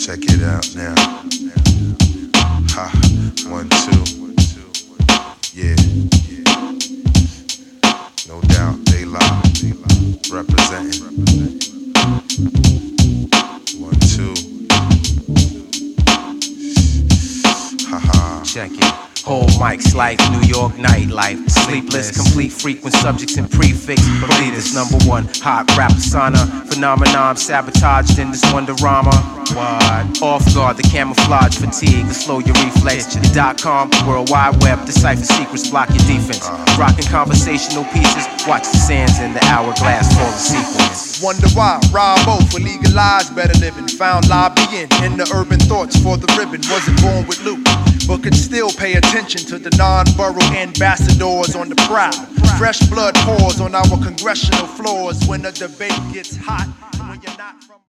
Check it out now. Ha, 1, 2. Yeah. No doubt, they lie. Representing. 1, 2. Haha. Check it. Whole mics life, New York nightlife. Sleepless, complete frequent subjects and prefix. Believe this #1 hot rap persona. Phenomenon sabotaged in this wonderama. What? Off guard, the camouflage fatigue, the slow your reflex. The .com, World Wide Web, decipher secrets, block your defense. Rocking conversational pieces, watch the sands in the hourglass fall in sequence. Wonder why Robo for legalized better living. Found lobbying in the urban thoughts for the ribbon. Wasn't born with loot, but could still pay attention to the non-borough ambassadors on the prowl. Fresh blood pours on our congressional floors when the debate gets hot. And when you're not from